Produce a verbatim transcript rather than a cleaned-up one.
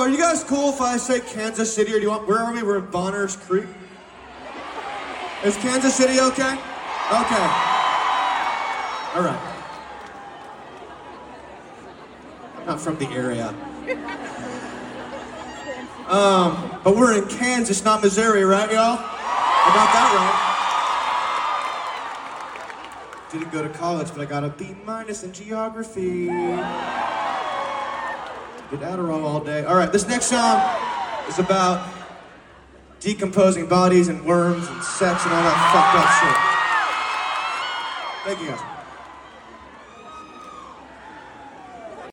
Are you guys cool if I say Kansas City, or do you want, where are we? We're in Bonners Creek. Is Kansas City okay? Okay. All right. I'm not from the area. Um, but we're in Kansas, not Missouri, right, y'all? I got that right. Didn't go to college, but I got a B minus in geography. Did Adderall all day. All right, this next song is about decomposing bodies and worms and sex and all that fucked up shit. Thank you guys.